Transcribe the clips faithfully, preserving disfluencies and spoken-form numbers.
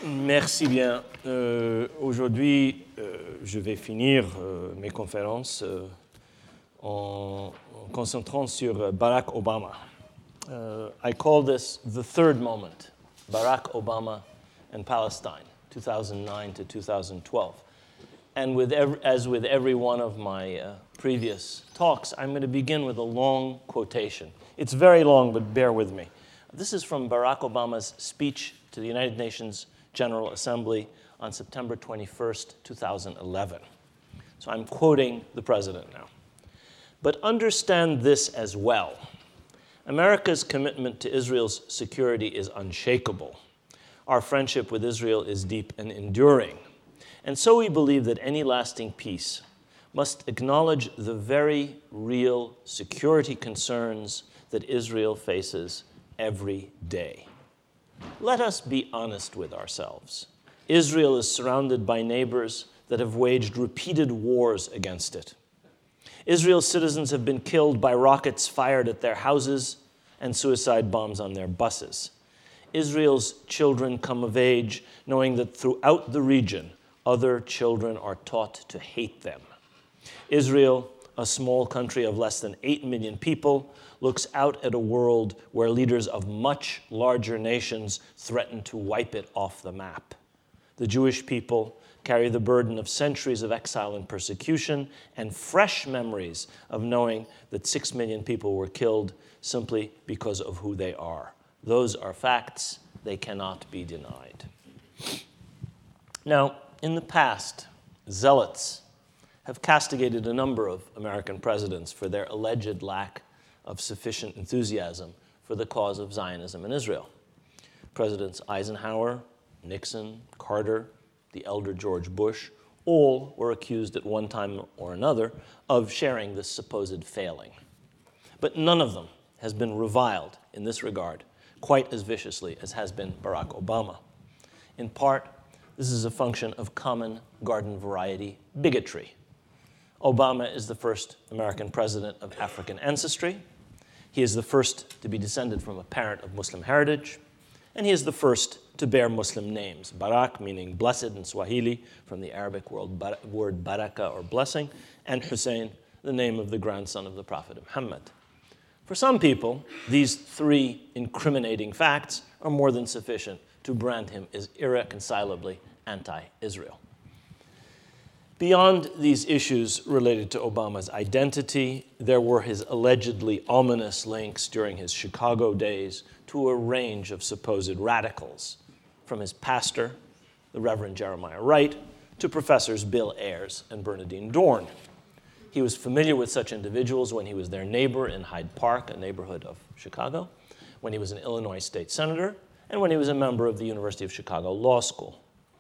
Merci bien. Euh, aujourd'hui, euh, je vais finir euh, mes conférences euh, en, en concentrant sur Barack Obama. Uh, I call this the third moment, Barack Obama and Palestine, two thousand nine to two thousand twelve. And with every, as with every one of my uh, previous talks, I'm going to begin with a long quotation. It's very long, but bear with me. This is from Barack Obama's speech to the United Nations General Assembly on September twenty-first, two thousand eleven. So I'm quoting the president now. But understand this as well. America's commitment to Israel's security is unshakable. Our friendship with Israel is deep and enduring. And so we believe that any lasting peace must acknowledge the very real security concerns that Israel faces every day. Let us be honest with ourselves. Israel is surrounded by neighbors that have waged repeated wars against it. Israel's citizens have been killed by rockets fired at their houses and suicide bombs on their buses. Israel's children come of age knowing that throughout the region, other children are taught to hate them. Israel, a small country of less than eight million people, looks out at a world where leaders of much larger nations threaten to wipe it off the map. The Jewish people carry the burden of centuries of exile and persecution and fresh memories of knowing that six million people were killed simply because of who they are. Those are facts. They cannot be denied. Now, in the past, zealots have castigated a number of American presidents for their alleged lack of sufficient enthusiasm for the cause of Zionism in Israel. Presidents Eisenhower, Nixon, Carter, the elder George Bush, all were accused at one time or another of sharing this supposed failing. But none of them has been reviled in this regard quite as viciously as has been Barack Obama. In part, this is a function of common garden variety bigotry. Obama is the first American president of African ancestry. He is the first to be descended from a parent of Muslim heritage. And he is the first to bear Muslim names. Barak, meaning blessed in Swahili, from the Arabic word baraka, or blessing, and Hussein, the name of the grandson of the Prophet Muhammad. For some people, these three incriminating facts are more than sufficient to brand him as irreconcilably anti-Israel. Beyond these issues related to Obama's identity, there were his allegedly ominous links during his Chicago days to a range of supposed radicals, from his pastor, the Reverend Jeremiah Wright, to professors Bill Ayers and Bernardine Dorn. He was familiar with such individuals when he was their neighbor in Hyde Park, a neighborhood of Chicago, when he was an Illinois state senator, and when he was a member of the University of Chicago Law School.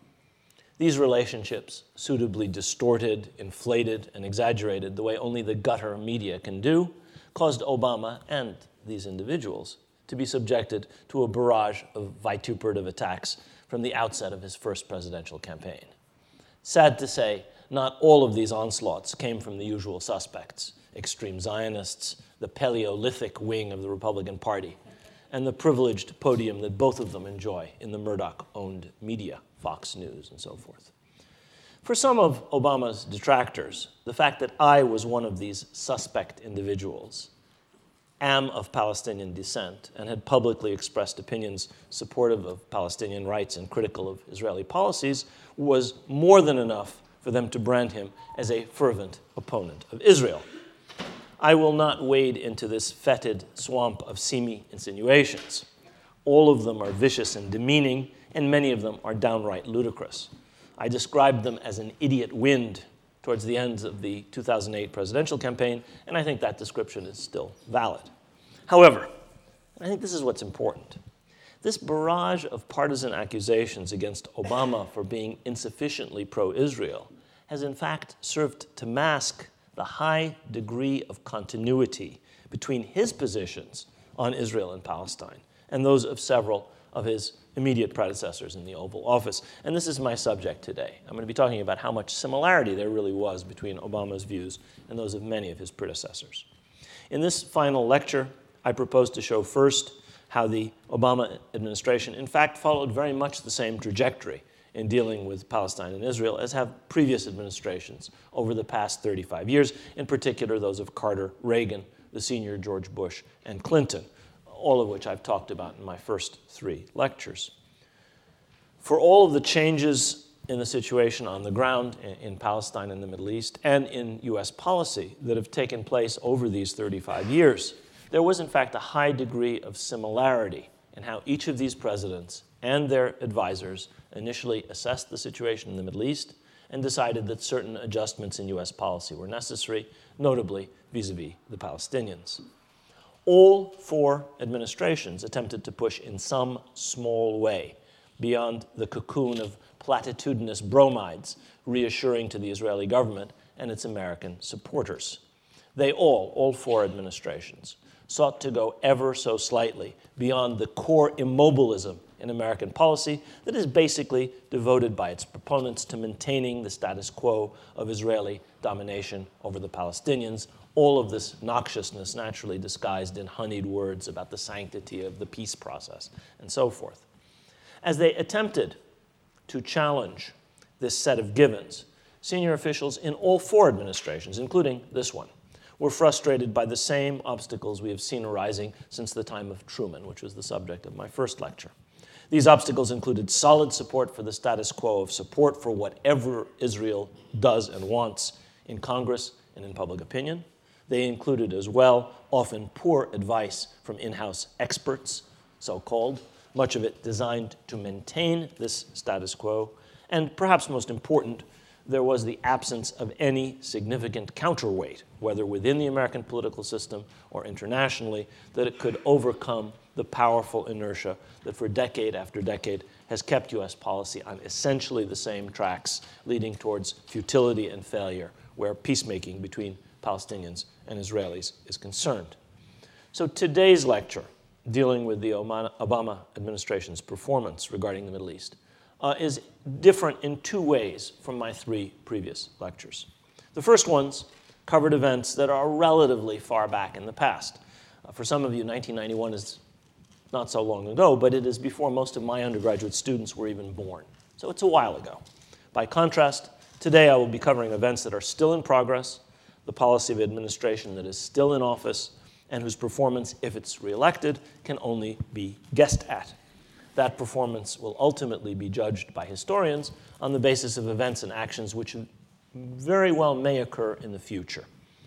These relationships, suitably distorted, inflated, and exaggerated the way only the gutter media can do, caused Obama and these individuals to be subjected to a barrage of vituperative attacks from the outset of his first presidential campaign. Sad to say, not all of these onslaughts came from the usual suspects, extreme Zionists, the Paleolithic wing of the Republican Party, and the privileged podium that both of them enjoy in the Murdoch-owned media, Fox News and so forth. For some of Obama's detractors, the fact that I was one of these suspect individuals, am of Palestinian descent, and had publicly expressed opinions supportive of Palestinian rights and critical of Israeli policies, was more than enough for them to brand him as a fervent opponent of Israel. I will not wade into this fetid swamp of seamy insinuations. All of them are vicious and demeaning, and many of them are downright ludicrous. I described them as an idiot wind towards the end of the two thousand eight presidential campaign, and I think that description is still valid. However, I think this is what's important. This barrage of partisan accusations against Obama for being insufficiently pro-Israel has in fact served to mask the high degree of continuity between his positions on Israel and Palestine and those of several of his immediate predecessors in the Oval Office. And this is my subject today. I'm going to be talking about how much similarity there really was between Obama's views and those of many of his predecessors. In this final lecture, I propose to show first how the Obama administration, in fact, followed very much the same trajectory in dealing with Palestine and Israel as have previous administrations over the past thirty-five years, in particular those of Carter, Reagan, the senior George Bush, and Clinton, all of which I've talked about in my first three lectures. For all of the changes in the situation on the ground in, in Palestine and the Middle East and in U S policy that have taken place over these thirty-five years, there was in fact a high degree of similarity in how each of these presidents and their advisors initially assessed the situation in the Middle East and decided that certain adjustments in U S policy were necessary, notably vis-a-vis the Palestinians. All four administrations attempted to push in some small way beyond the cocoon of platitudinous bromides reassuring to the Israeli government and its American supporters. They all, all four administrations, sought to go ever so slightly beyond the core immobilism in American policy that is basically devoted by its proponents to maintaining the status quo of Israeli domination over the Palestinians, all of this noxiousness naturally disguised in honeyed words about the sanctity of the peace process, and so forth. As they attempted to challenge this set of givens, senior officials in all four administrations, including this one, were frustrated by the same obstacles we have seen arising since the time of Truman, which was the subject of my first lecture. These obstacles included solid support for the status quo of support for whatever Israel does and wants in Congress and in public opinion. They included as well often poor advice from in-house experts, so-called, much of it designed to maintain this status quo. And perhaps most important, there was the absence of any significant counterweight, whether within the American political system or internationally, that it could overcome the powerful inertia that for decade after decade has kept U S policy on essentially the same tracks, leading towards futility and failure where peacemaking between Palestinians and Israelis is concerned. So today's lecture, dealing with the Obama administration's performance regarding the Middle East, uh, is different in two ways from my three previous lectures. The first ones covered events that are relatively far back in the past. Uh, for some of you, nineteen ninety-one is not so long ago, but it is before most of my undergraduate students were even born. So it's a while ago. By contrast, today I will be covering events that are still in progress, the policy of administration that is still in office, and whose performance, if it's reelected, can only be guessed at. That performance will ultimately be judged by historians on the basis of events and actions which very well may occur in the future.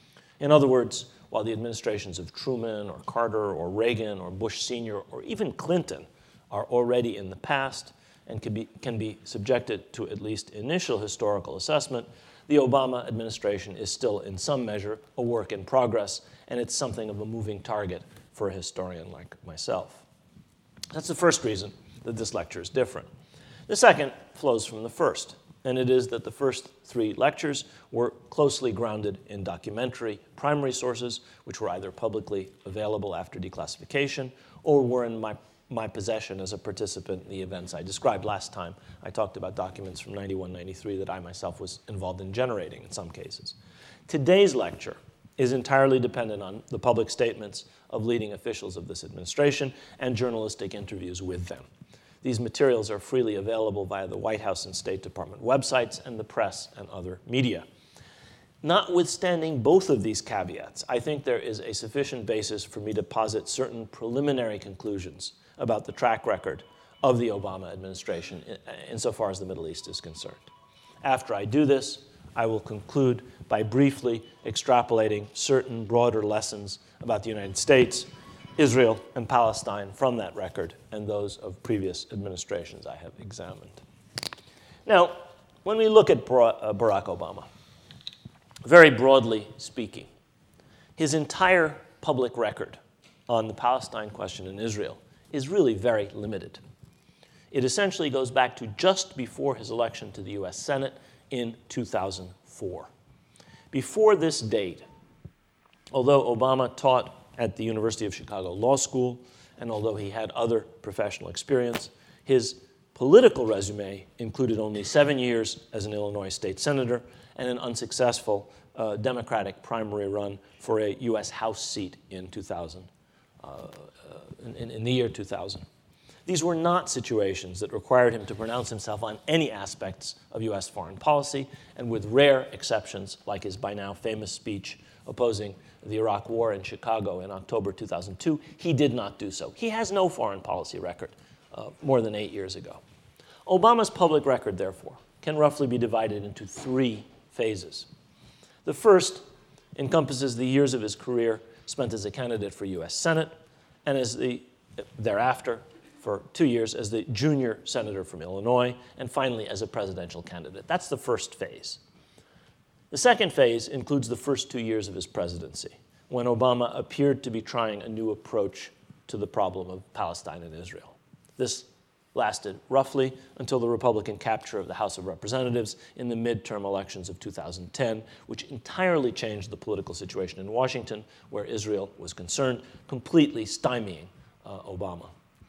In other words, while the administrations of Truman or Carter or Reagan or Bush Senior or even Clinton are already in the past and can be, can be subjected to at least initial historical assessment, the Obama administration is still in some measure a work in progress, and it's something of a moving target for a historian like myself. That's the first reason that this lecture is different. The second flows from the first, and it is that the first three lectures were closely grounded in documentary primary sources, which were either publicly available after declassification or were in my, my possession as a participant in the events I described last time. I talked about documents from ninety-one, ninety-three that I myself was involved in generating in some cases. Today's lecture is entirely dependent on the public statements of leading officials of this administration and journalistic interviews with them. These materials are freely available via the White House and State Department websites and the press and other media. Notwithstanding both of these caveats, I think there is a sufficient basis for me to posit certain preliminary conclusions about the track record of the Obama administration insofar as the Middle East is concerned. After I do this, I will conclude by briefly extrapolating certain broader lessons about the United States, Israel, and Palestine from that record and those of previous administrations I have examined. Now, when we look at Barack Obama, very broadly speaking, his entire public record on the Palestine question in Israel is really very limited. It essentially goes back to just before his election to the U S Senate in two thousand four. Before this date, although Obama taught at the University of Chicago Law School, and although he had other professional experience, his political resume included only seven years as an Illinois state senator and an unsuccessful uh, Democratic primary run for a U S House seat in two thousand uh, in, in the year two thousand. These were not situations that required him to pronounce himself on any aspects of U S foreign policy, and with rare exceptions, like his by now famous speech opposing the Iraq War in Chicago in October two thousand two, he did not do so. He has no foreign policy record uh, more than eight years ago. Obama's public record, therefore, can roughly be divided into three phases. The first encompasses the years of his career spent as a candidate for U S Senate, and as the thereafter for two years as the junior senator from Illinois, and finally as a presidential candidate. That's the first phase. The second phase includes the first two years of his presidency, when Obama appeared to be trying a new approach to the problem of Palestine and Israel. This lasted roughly until the Republican capture of the House of Representatives in the midterm elections of two thousand ten, which entirely changed the political situation in Washington, where Israel was concerned, completely stymieing uh, Obama.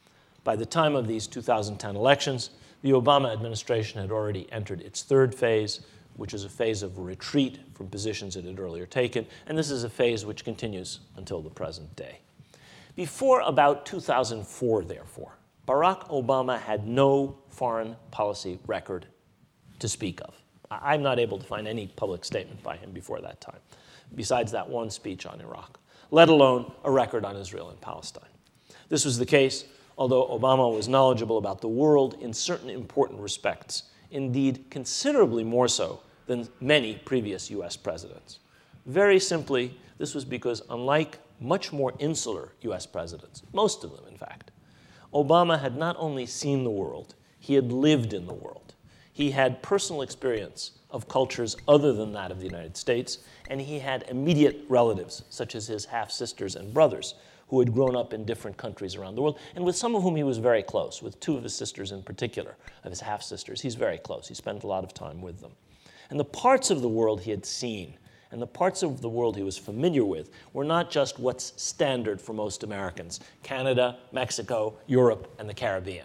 By the time of these two thousand ten elections, the Obama administration had already entered its third phase, which is a phase of retreat from positions it had earlier taken, and this is a phase which continues until the present day. Before about two thousand four, therefore, Barack Obama had no foreign policy record to speak of. I'm not able to find any public statement by him before that time, besides that one speech on Iraq, let alone a record on Israel and Palestine. This was the case although Obama was knowledgeable about the world in certain important respects, indeed considerably more so than many previous U S presidents. Very simply, this was because unlike much more insular U S presidents, most of them in fact, Obama had not only seen the world, he had lived in the world. He had personal experience of cultures other than that of the United States, and he had immediate relatives, such as his half-sisters and brothers, who had grown up in different countries around the world, and with some of whom he was very close, with two of his sisters in particular, of his half-sisters. He's very close. He spent a lot of time with them. And the parts of the world he had seen, and the parts of the world he was familiar with, were not just what's standard for most Americans: Canada, Mexico, Europe, and the Caribbean.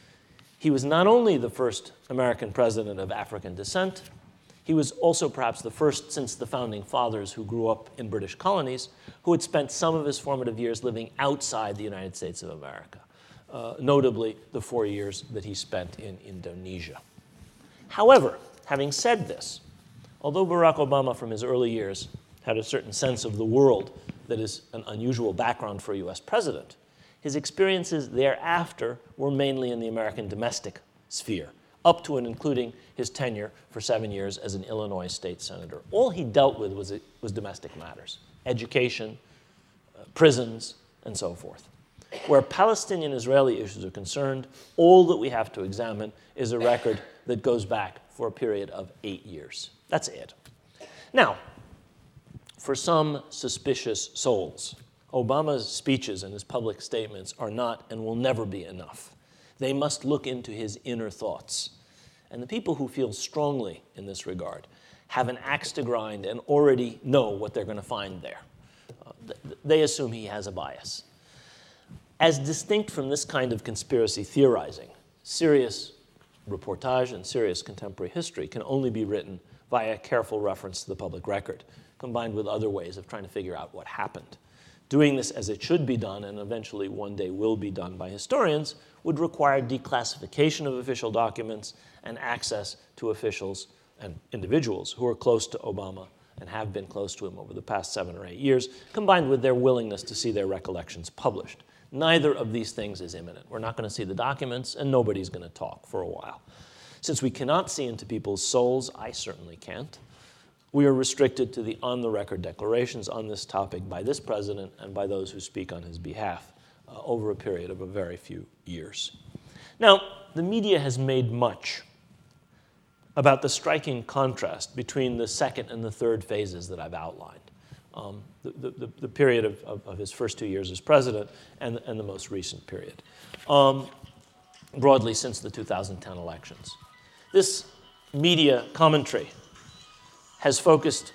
He was not only the first American president of African descent, he was also perhaps the first since the founding fathers who grew up in British colonies who had spent some of his formative years living outside the United States of America, uh, notably the four years that he spent in Indonesia. However, having said this, although Barack Obama from his early years had a certain sense of the world that is an unusual background for a U S president, his experiences thereafter were mainly in the American domestic sphere, up to and including his tenure for seven years as an Illinois state senator. All he dealt with was, was domestic matters: education, uh, prisons, and so forth. Where Palestinian-Israeli issues are concerned, all that we have to examine is a record that goes back for a period of eight years. That's it. Now, for some suspicious souls, Obama's speeches and his public statements are not and will never be enough. They must look into his inner thoughts. And the people who feel strongly in this regard have an axe to grind and already know what they're going to find there. Uh, th- they assume he has a bias. As distinct from this kind of conspiracy theorizing, serious reportage and serious contemporary history can only be written via careful reference to the public record, combined with other ways of trying to figure out what happened. Doing this as it should be done, and eventually one day will be done by historians, would require declassification of official documents and access to officials and individuals who are close to Obama and have been close to him over the past seven or eight years, combined with their willingness to see their recollections published. Neither of these things is imminent. We're not going to see the documents, and nobody's going to talk for a while. Since we cannot see into people's souls, I certainly can't, we are restricted to the on-the-record declarations on this topic by this president and by those who speak on his behalf uh, over a period of a very few years. Now, the media has made much about the striking contrast between the second and the third phases that I've outlined, um, the, the, the period of, of, of his first two years as president and, and the most recent period, um, broadly since the two thousand ten elections. This media commentary has focused,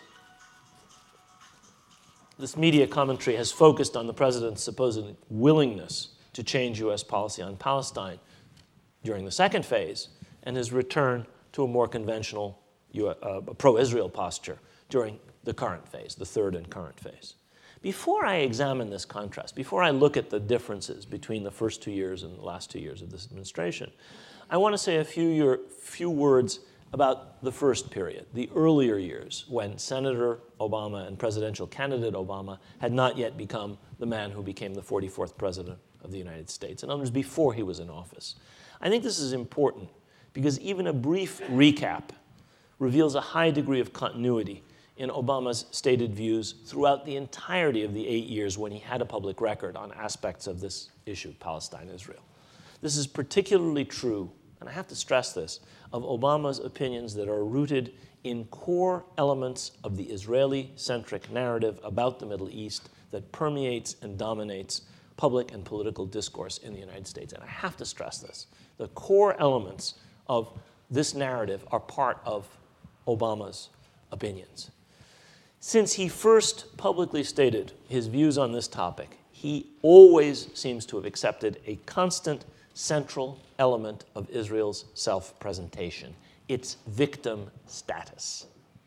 this media commentary has focused on the president's supposed willingness to change U S policy on Palestine during the second phase and his return to a more conventional uh, pro-Israel posture during the current phase, the third and current phase. Before I examine this contrast, before I look at the differences between the first two years and the last two years of this administration, I want to say a few, year, few words about the first period, the earlier years, when Senator Obama and presidential candidate Obama had not yet become the man who became the forty-fourth president of the United States. In other words, before he was in office. I think this is important because even a brief recap reveals a high degree of continuity in Obama's stated views throughout the entirety of the eight years when he had a public record on aspects of this issue, Palestine-Israel. This is particularly true, and I have to stress this, of Obama's opinions that are rooted in core elements of the Israeli-centric narrative about the Middle East that permeates and dominates public and political discourse in the United States. And I have to stress this. The core elements of this narrative are part of Obama's opinions. Since he first publicly stated his views on this topic, he always seems to have accepted a constant central element of Israel's self-presentation, its victim status,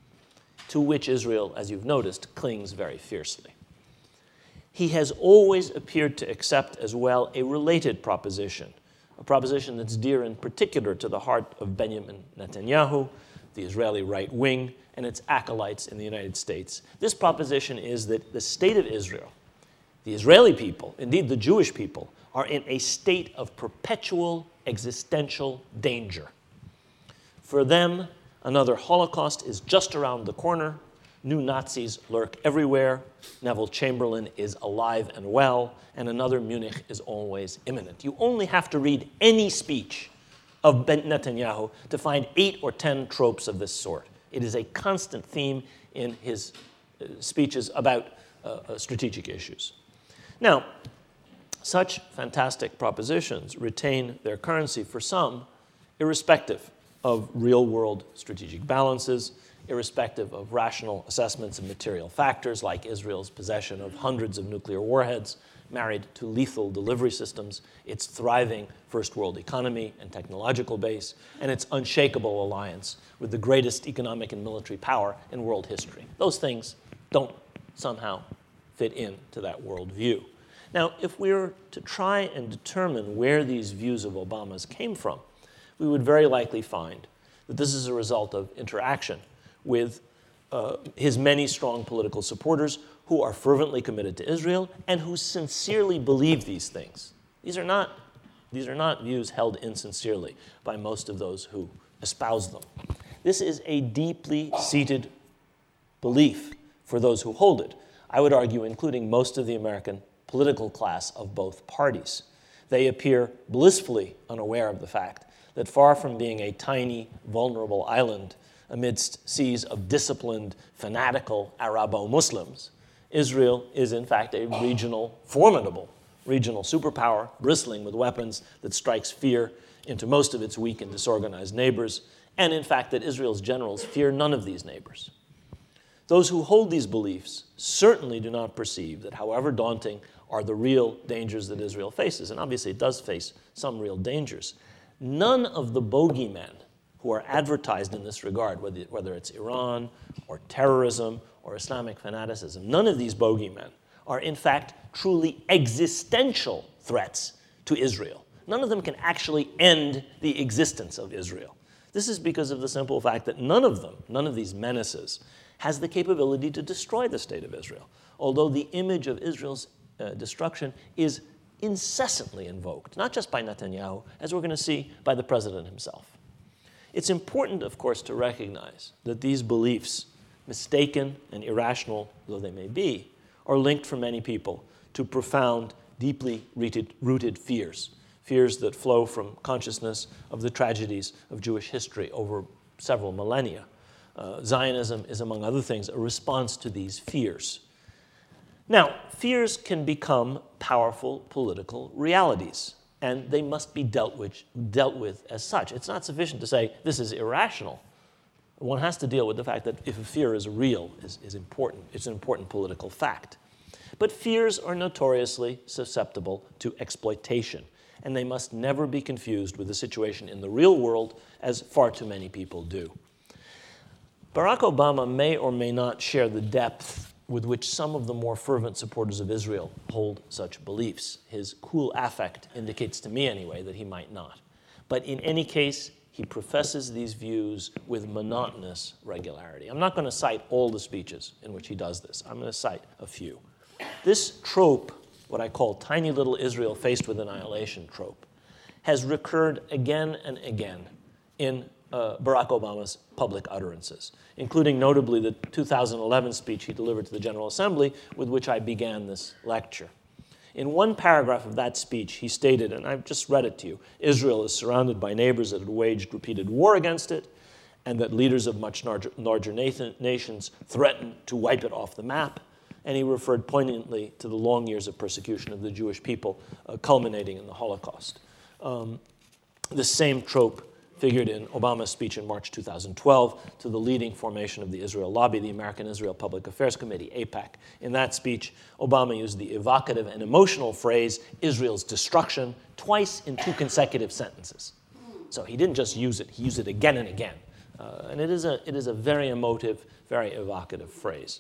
to which Israel, as you've noticed, clings very fiercely. He has always appeared to accept as well a related proposition, a proposition that's dear in particular to the heart of Benjamin Netanyahu, the Israeli right wing, and its acolytes in the United States. This proposition is that the state of Israel, the Israeli people, indeed the Jewish people, are in a state of perpetual existential danger. For them, another Holocaust is just around the corner. New Nazis lurk everywhere. Neville Chamberlain is alive and well, and another Munich is always imminent. You only have to read any speech of Ben Netanyahu to find eight or ten tropes of this sort. It is a constant theme in his uh, speeches about uh, uh, strategic issues. Now, such fantastic propositions retain their currency for some, irrespective of real-world strategic balances, irrespective of rational assessments of material factors like Israel's possession of hundreds of nuclear warheads, married to lethal delivery systems, its thriving first world economy and technological base, and its unshakable alliance with the greatest economic and military power in world history. Those things don't somehow fit into that worldview. Now, if we were to try and determine where these views of Obama's came from, we would very likely find that this is a result of interaction with uh, his many strong political supporters who are fervently committed to Israel and who sincerely believe these things. These are not, these are not views held insincerely by most of those who espouse them. This is a deeply seated belief for those who hold it, I would argue including most of the American political class of both parties. They appear blissfully unaware of the fact that far from being a tiny, vulnerable island amidst seas of disciplined, fanatical Arabo-Muslims, Israel is in fact a regional, formidable regional superpower, bristling with weapons that strikes fear into most of its weak and disorganized neighbors, and in fact that Israel's generals fear none of these neighbors. Those who hold these beliefs certainly do not perceive that however daunting are the real dangers that Israel faces, and obviously it does face some real dangers, none of the bogeymen who are advertised in this regard, whether, whether it's Iran or terrorism or Islamic fanaticism, none of these bogeymen are in fact truly existential threats to Israel. None of them can actually end the existence of Israel. This is because of the simple fact that none of them, none of these menaces, has the capability to destroy the state of Israel, although the image of Israel's uh, destruction is incessantly invoked, not just by Netanyahu, as we're going to see by the president himself. It's important, of course, to recognize that these beliefs, mistaken and irrational though they may be, are linked for many people to profound, deeply rooted, rooted fears, fears that flow from consciousness of the tragedies of Jewish history over several millennia. Uh, Zionism is, among other things, a response to these fears. Now, fears can become powerful political realities, and they must be dealt with, dealt with as such. It's not sufficient to say, this is irrational. One has to deal with the fact that if a fear is real, is, is important. It's an important political fact. But fears are notoriously susceptible to exploitation, and they must never be confused with the situation in the real world, as far too many people do. Barack Obama may or may not share the depth with which some of the more fervent supporters of Israel hold such beliefs. His cool affect indicates to me, anyway, that he might not. But in any case, he professes these views with monotonous regularity. I'm not going to cite all the speeches in which he does this. I'm going to cite a few. This trope, what I call tiny little Israel faced with annihilation trope, has recurred again and again in uh, Barack Obama's public utterances, including notably the two thousand eleven speech he delivered to the General Assembly, with which I began this lecture. In one paragraph of that speech, he stated, and I've just read it to you, Israel is surrounded by neighbors that had waged repeated war against it, and that leaders of much larger, larger nations threaten to wipe it off the map. And he referred poignantly to the long years of persecution of the Jewish people, uh, culminating in the Holocaust. Um, the same trope figured in Obama's speech in March two thousand twelve to the leading formation of the Israel Lobby, the American Israel Public Affairs Committee, AIPAC. In that speech, Obama used the evocative and emotional phrase, Israel's destruction, twice in two consecutive sentences. So he didn't just use it, he used it again and again. Uh, and it is, a, it is a very emotive, very evocative phrase.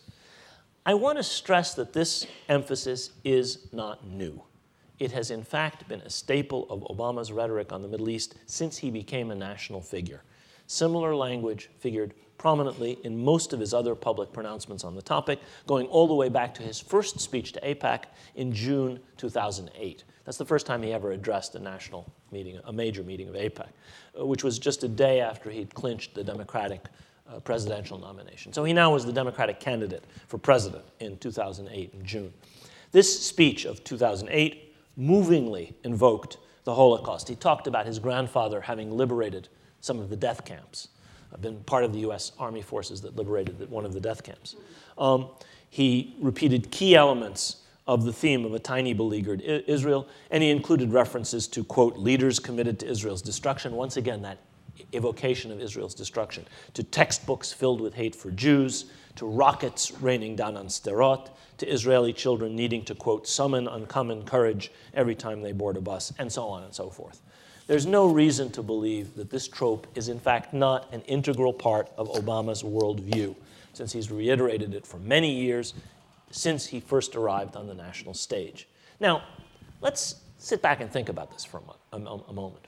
I want to stress that this emphasis is not new. It has in fact been a staple of Obama's rhetoric on the Middle East since he became a national figure. Similar language figured prominently in most of his other public pronouncements on the topic, going all the way back to his first speech to AIPAC in June two thousand eight. That's the first time he ever addressed a national meeting, a major meeting of AIPAC, which was just a day after he'd clinched the Democratic uh, presidential nomination. So he now was the Democratic candidate for president in two thousand eight in June. This speech of two thousand eight movingly invoked the Holocaust. He talked about his grandfather having liberated some of the death camps, uh, been part of the U S Army forces that liberated the, one of the death camps. Um, he repeated key elements of the theme of a tiny beleaguered I- Israel, and he included references to, quote, leaders committed to Israel's destruction. Once again, that evocation of Israel's destruction, to textbooks filled with hate for Jews, to rockets raining down on Sderot, to Israeli children needing to, quote, summon uncommon courage every time they board a bus, and so on and so forth. There's no reason to believe that this trope is in fact not an integral part of Obama's worldview, since he's reiterated it for many years since he first arrived on the national stage. Now, let's sit back and think about this for a, mo- a, a moment.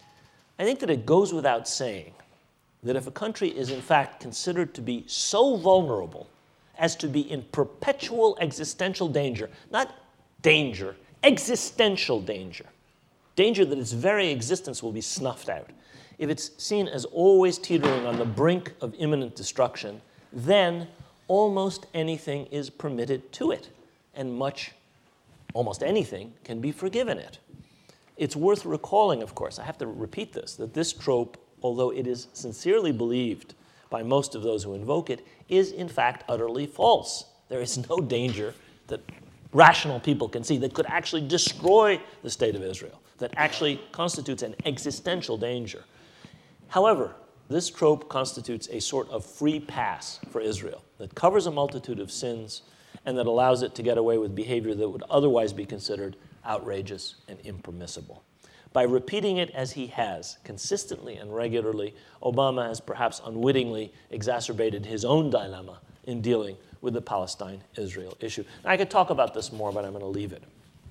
I think that it goes without saying that if a country is in fact considered to be so vulnerable as to be in perpetual existential danger, not danger, existential danger, danger that its very existence will be snuffed out. If it's seen as always teetering on the brink of imminent destruction, then almost anything is permitted to it, and much, almost anything, can be forgiven it. It's worth recalling, of course, I have to repeat this, that this trope, although it is sincerely believed by most of those who invoke it, is in fact utterly false. There is no danger that rational people can see that could actually destroy the state of Israel, that actually constitutes an existential danger. However, this trope constitutes a sort of free pass for Israel that covers a multitude of sins and that allows it to get away with behavior that would otherwise be considered outrageous and impermissible. By repeating it as he has, consistently and regularly, Obama has perhaps unwittingly exacerbated his own dilemma in dealing with the Palestine-Israel issue. Now, I could talk about this more, but I'm going to leave it.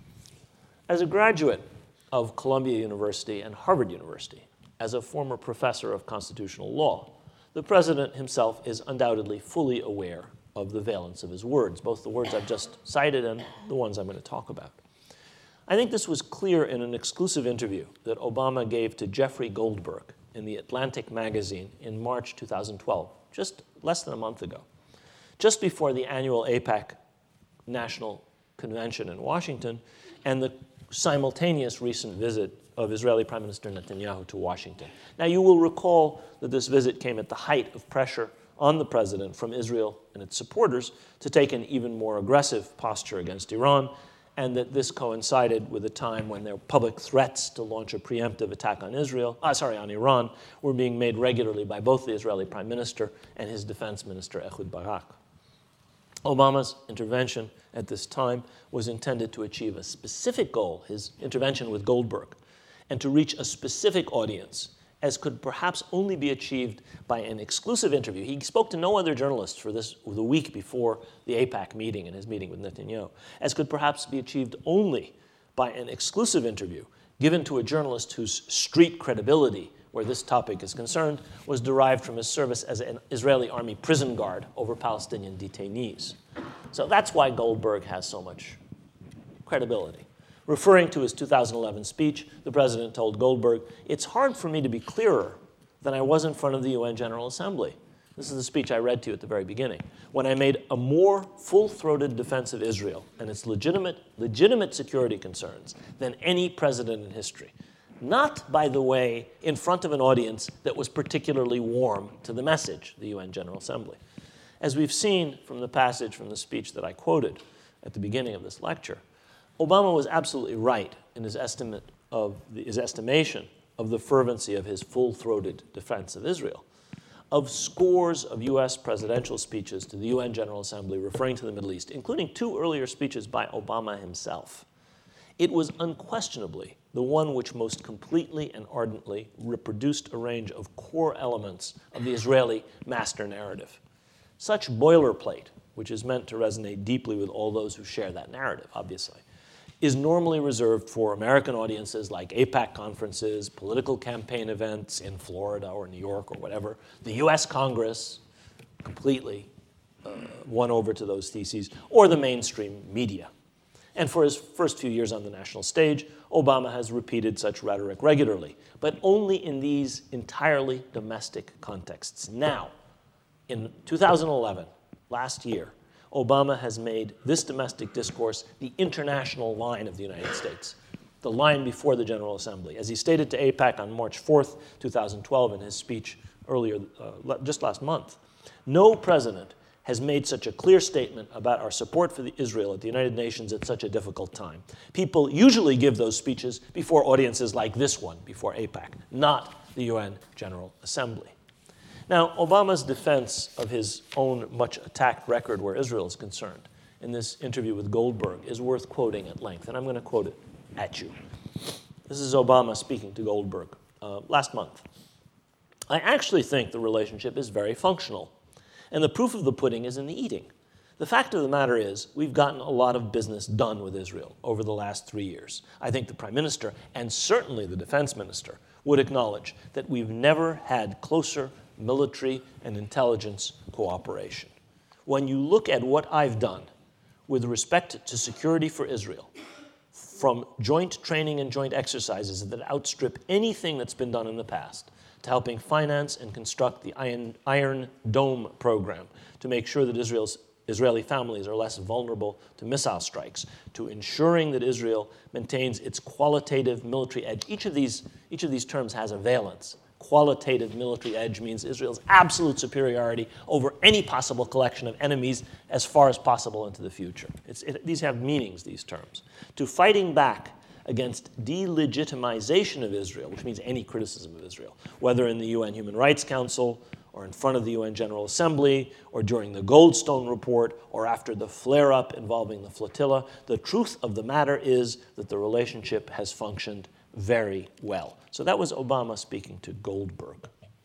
As a graduate of Columbia University and Harvard University, as a former professor of constitutional law, the president himself is undoubtedly fully aware of the valence of his words, both the words I've just cited and the ones I'm going to talk about. I think this was clear in an exclusive interview that Obama gave to Jeffrey Goldberg in the Atlantic magazine in March two thousand twelve, just less than a month ago, just before the annual AIPAC National Convention in Washington and the simultaneous recent visit of Israeli Prime Minister Netanyahu to Washington. Now, you will recall that this visit came at the height of pressure on the president from Israel and its supporters to take an even more aggressive posture against Iran, and that this coincided with a time when their public threats to launch a preemptive attack on Israel, uh, sorry, on Iran, were being made regularly by both the Israeli Prime Minister and his defense minister, Ehud Barak. Obama's intervention at this time was intended to achieve a specific goal, his intervention with Goldberg, and to reach a specific audience, as could perhaps only be achieved by an exclusive interview. He spoke to no other journalists for this the week before the AIPAC meeting and his meeting with Netanyahu, as could perhaps be achieved only by an exclusive interview given to a journalist whose street credibility, where this topic is concerned, was derived from his service as an Israeli army prison guard over Palestinian detainees. So that's why Goldberg has so much credibility. Referring to his two thousand eleven speech, the president told Goldberg, "It's hard for me to be clearer than I was in front of the U N General Assembly." This is the speech I read to you at the very beginning. "When I made a more full-throated defense of Israel and its legitimate, legitimate security concerns than any president in history. Not, by the way, in front of an audience that was particularly warm to the message," the U N General Assembly. As we've seen from the passage from the speech that I quoted at the beginning of this lecture, Obama was absolutely right in his estimate of the, his estimation of the fervency of his full-throated defense of Israel. Of scores of U S presidential speeches to the U N General Assembly referring to the Middle East, including two earlier speeches by Obama himself, it was unquestionably the one which most completely and ardently reproduced a range of core elements of the Israeli master narrative. Such boilerplate, which is meant to resonate deeply with all those who share that narrative, obviously, is normally reserved for American audiences like AIPAC conferences, political campaign events in Florida or New York or whatever, the U S Congress, completely uh, won over to those theses, or the mainstream media. And for his first few years on the national stage, Obama has repeated such rhetoric regularly, but only in these entirely domestic contexts. Now, in two thousand eleven, last year, Obama has made this domestic discourse the international line of the United States, the line before the General Assembly. As he stated to AIPAC on March fourth, two thousand twelve in his speech earlier, uh, just last month, "No president has made such a clear statement about our support for the Israel at the United Nations at such a difficult time. People usually give those speeches before audiences like this one, before AIPAC, not the U N General Assembly." Now, Obama's defense of his own much attacked record where Israel is concerned in this interview with Goldberg is worth quoting at length, and I'm going to quote it at you. This is Obama speaking to Goldberg uh, last month. "I actually think the relationship is very functional, and the proof of the pudding is in the eating. The fact of the matter is, we've gotten a lot of business done with Israel over the last three years. I think the Prime Minister, and certainly the Defense Minister, would acknowledge that we've never had closer military and intelligence cooperation. When you look at what I've done with respect to security for Israel, from joint training and joint exercises that outstrip anything that's been done in the past, to helping finance and construct the Iron, Iron Dome program to make sure that Israel's Israeli families are less vulnerable to missile strikes, to ensuring that Israel maintains its qualitative military edge. Each of these, each of these terms has a valence. Qualitative military edge means Israel's absolute superiority over any possible collection of enemies as far as possible into the future. It's, it, these have meanings, these terms. To fighting back against delegitimization of Israel, which means any criticism of Israel, whether in the U N Human Rights Council, or in front of the U N General Assembly, or during the Goldstone report, or after the flare-up involving the flotilla. The truth of the matter is that the relationship has functioned very well. So that was Obama speaking to Goldberg.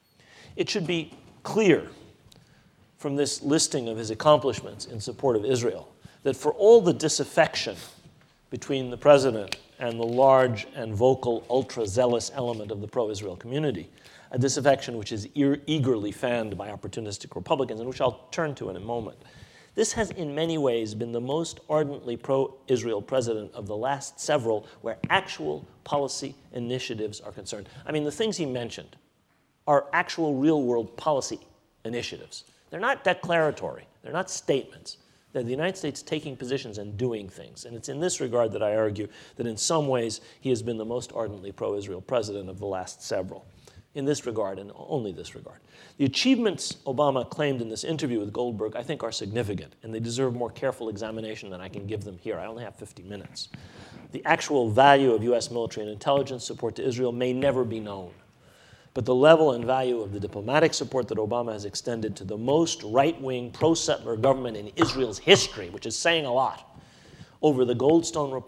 It should be clear from this listing of his accomplishments in support of Israel that for all the disaffection between the president and the large and vocal, ultra-zealous element of the pro-Israel community, a disaffection which is e- eagerly fanned by opportunistic Republicans, and which I'll turn to in a moment. This has in many ways been the most ardently pro-Israel president of the last several where actual policy initiatives are concerned. I mean, the things he mentioned are actual real-world policy initiatives. They're not declaratory. They're not statements. They're the United States taking positions and doing things. And it's in this regard that I argue that in some ways he has been the most ardently pro-Israel president of the last several. In this regard, and only this regard. The achievements Obama claimed in this interview with Goldberg, I think, are significant, and they deserve more careful examination than I can give them here. I only have fifty minutes. The actual value of U S military and intelligence support to Israel may never be known, but the level and value of the diplomatic support that Obama has extended to the most right-wing, pro-settler government in Israel's history, which is saying a lot, over the Goldstone report,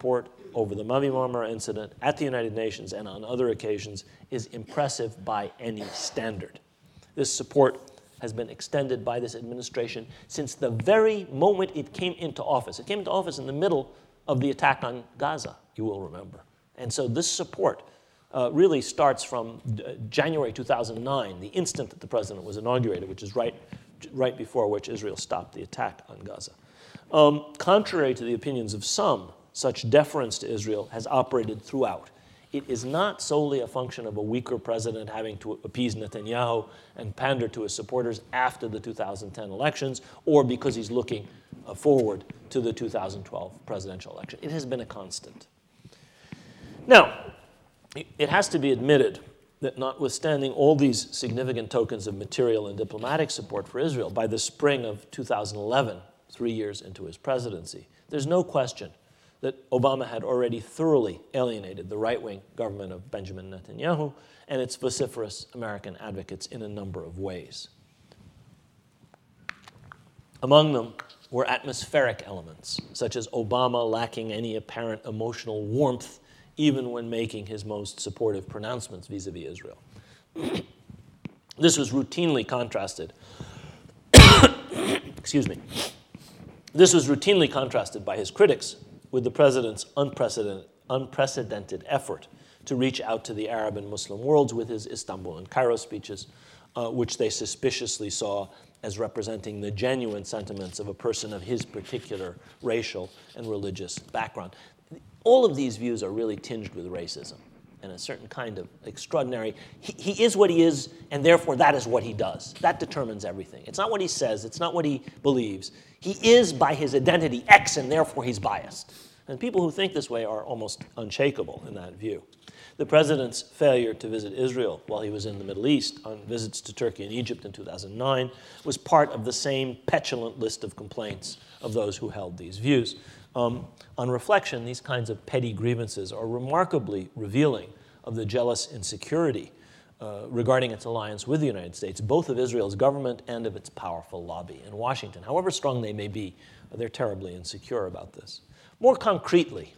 over the Mavi Marmara incident at the United Nations and on other occasions is impressive by any standard. This support has been extended by this administration since the very moment it came into office. It came into office in the middle of the attack on Gaza, you will remember. And so this support uh, really starts from uh, January two thousand nine, the instant that the president was inaugurated, which is right, right before which Israel stopped the attack on Gaza. Um, contrary to the opinions of some, such deference to Israel has operated throughout. It is not solely a function of a weaker president having to appease Netanyahu and pander to his supporters after the two thousand ten elections, or because he's looking uh, forward to the two thousand twelve presidential election. It has been a constant. Now, it has to be admitted that notwithstanding all these significant tokens of material and diplomatic support for Israel, by the spring of two thousand eleven, three years into his presidency, there's no question that Obama had already thoroughly alienated the right-wing government of Benjamin Netanyahu and its vociferous American advocates in a number of ways. Among them were atmospheric elements, such as Obama lacking any apparent emotional warmth even when making his most supportive pronouncements vis-a-vis Israel. This was routinely contrasted, excuse me, this was routinely contrasted by his critics with the president's unprecedented, unprecedented effort to reach out to the Arab and Muslim worlds with his Istanbul and Cairo speeches, uh, which they suspiciously saw as representing the genuine sentiments of a person of his particular racial and religious background. All of these views are really tinged with racism and a certain kind of extraordinary, he, he is what he is, and therefore that is what he does. That determines everything. It's not what he says, it's not what he believes. He is by his identity X, and therefore he's biased. And people who think this way are almost unshakable in that view. The president's failure to visit Israel while he was in the Middle East on visits to Turkey and Egypt in two thousand nine was part of the same petulant list of complaints of those who held these views. Um, on reflection, these kinds of petty grievances are remarkably revealing of the jealous insecurity uh, regarding its alliance with the United States, both of Israel's government and of its powerful lobby in Washington. However strong they may be, they're terribly insecure about this. More concretely,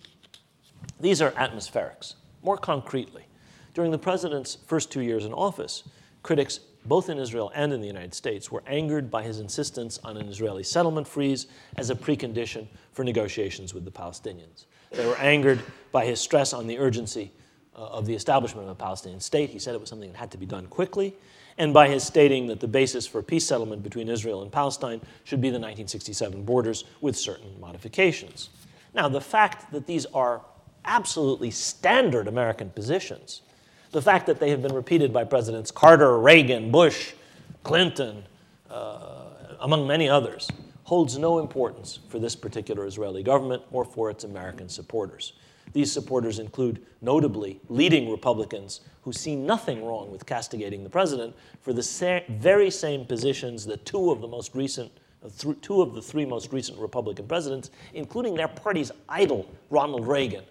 these are atmospherics. More concretely, during the president's first two years in office, critics both in Israel and in the United States were angered by his insistence on an Israeli settlement freeze as a precondition for negotiations with the Palestinians. They were angered by his stress on the urgency uh, of the establishment of a Palestinian state. He said it was something that had to be done quickly, and by his stating that the basis for a peace settlement between Israel and Palestine should be the nineteen sixty-seven borders with certain modifications. Now, the fact that these are absolutely standard American positions, the fact that they have been repeated by Presidents Carter, Reagan, Bush, Clinton, uh, among many others, holds no importance for this particular Israeli government or for its American supporters. These supporters include, notably, leading Republicans who see nothing wrong with castigating the president for the sa- very same positions that two of the most recent, uh, th- two of the three most recent Republican presidents, including their party's idol, Ronald Reagan,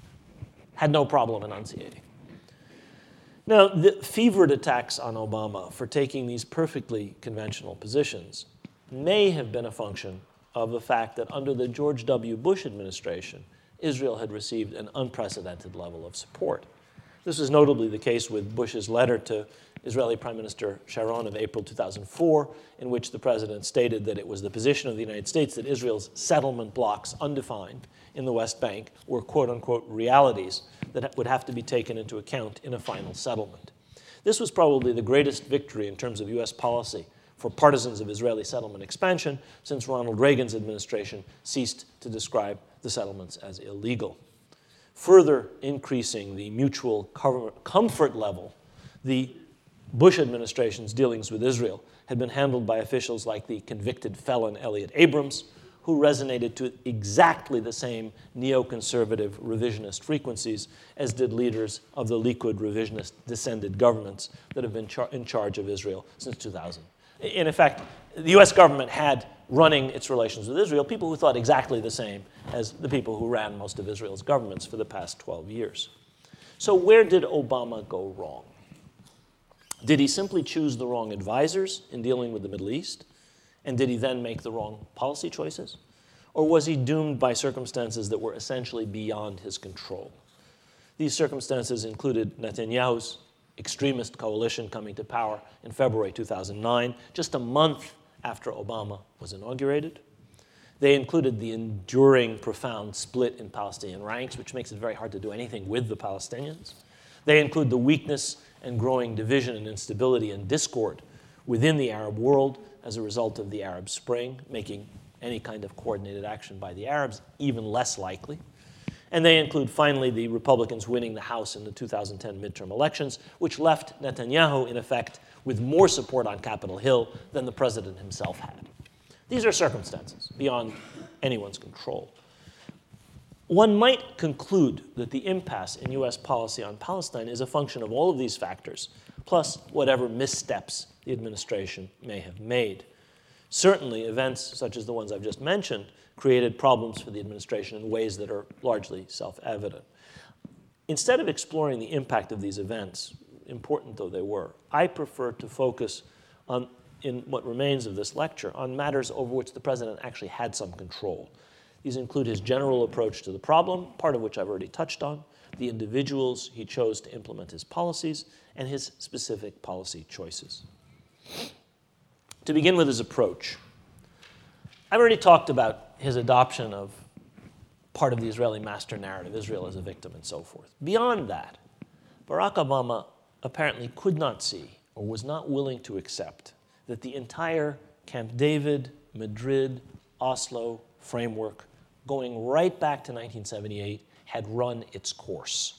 had no problem enunciating. Now, the fevered attacks on Obama for taking these perfectly conventional positions may have been a function of the fact that under the George W. Bush administration, Israel had received an unprecedented level of support. This was notably the case with Bush's letter to Israeli Prime Minister Sharon of April two thousand four, in which the president stated that it was the position of the United States that Israel's settlement blocks, undefined, in the West Bank were quote-unquote realities that would have to be taken into account in a final settlement. This was probably the greatest victory in terms of U S policy for partisans of Israeli settlement expansion since Ronald Reagan's administration ceased to describe the settlements as illegal. Further increasing the mutual comfort level, the Bush administration's dealings with Israel had been handled by officials like the convicted felon Elliot Abrams, who resonated to exactly the same neoconservative revisionist frequencies as did leaders of the Likud revisionist descended governments that have been char- in charge of Israel since two thousand. In effect, the U S government had running its relations with Israel people who thought exactly the same as the people who ran most of Israel's governments for the past twelve years. So where did Obama go wrong? Did he simply choose the wrong advisors in dealing with the Middle East? And did he then make the wrong policy choices? or was he doomed by circumstances that were essentially beyond his control? These circumstances included Netanyahu's extremist coalition coming to power in February two thousand nine, just a month after Obama was inaugurated. They included the enduring, profound split in Palestinian ranks, which makes it very hard to do anything with the Palestinians. They include the weakness and growing division and instability and discord within the Arab world as a result of the Arab Spring, making any kind of coordinated action by the Arabs even less likely. And they include, finally, the Republicans winning the House in the two thousand ten midterm elections, which left Netanyahu, in effect, with more support on Capitol Hill than the president himself had. These are circumstances beyond anyone's control. One might conclude that the impasse in U S policy on Palestine is a function of all of these factors, plus whatever missteps the administration may have made. Certainly, events such as the ones I've just mentioned created problems for the administration in ways that are largely self-evident. Instead of exploring the impact of these events, important though they were, I prefer to focus on, in what remains of this lecture, on matters over which the president actually had some control. These include his general approach to the problem, part of which I've already touched on, the individuals he chose to implement his policies, and his specific policy choices. To begin with his approach, I've already talked about his adoption of part of the Israeli master narrative, Israel as a victim and so forth. Beyond that, Barack Obama apparently could not see or was not willing to accept that the entire Camp David, Madrid, Oslo framework, going right back to nineteen seventy-eight, had run its course.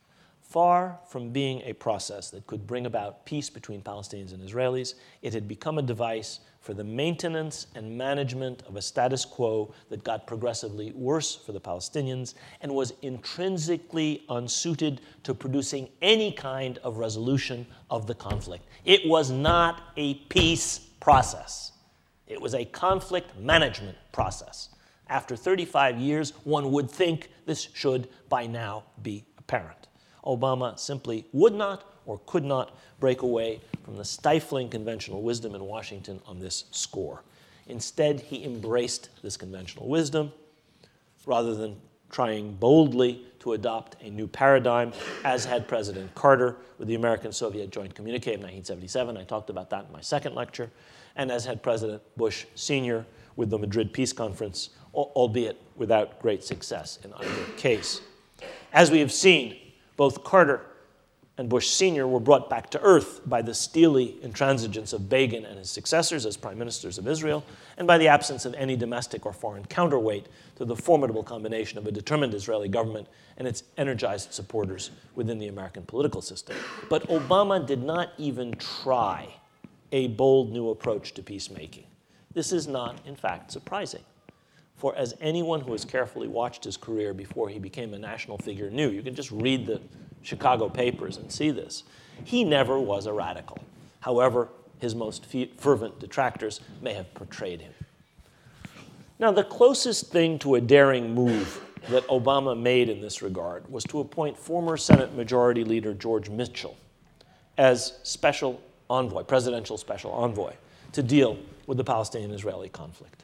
Far from being a process that could bring about peace between Palestinians and Israelis, it had become a device for the maintenance and management of a status quo that got progressively worse for the Palestinians and was intrinsically unsuited to producing any kind of resolution of the conflict. It was not a peace process. It was a conflict management process. After thirty-five years, one would think this should by now be apparent. Obama simply would not or could not break away from the stifling conventional wisdom in Washington on this score. Instead, he embraced this conventional wisdom rather than trying boldly to adopt a new paradigm, as had President Carter with the American-Soviet Joint Communique of nineteen seventy-seven. I talked about that in my second lecture. And as had President Bush Senior with the Madrid Peace Conference, albeit without great success in either case. As we have seen, both Carter and Bush Senior were brought back to earth by the steely intransigence of Begin and his successors as prime ministers of Israel, and by the absence of any domestic or foreign counterweight to the formidable combination of a determined Israeli government and its energized supporters within the American political system. But Obama did not even try a bold new approach to peacemaking. This is not, in fact, surprising. For as anyone who has carefully watched his career before he became a national figure knew, you can just read the Chicago papers and see this, he never was a radical, however his most fervent detractors may have portrayed him. Now, the closest thing to a daring move that Obama made in this regard was to appoint former Senate Majority Leader George Mitchell as special envoy, presidential special envoy, to deal with the Palestinian-Israeli conflict.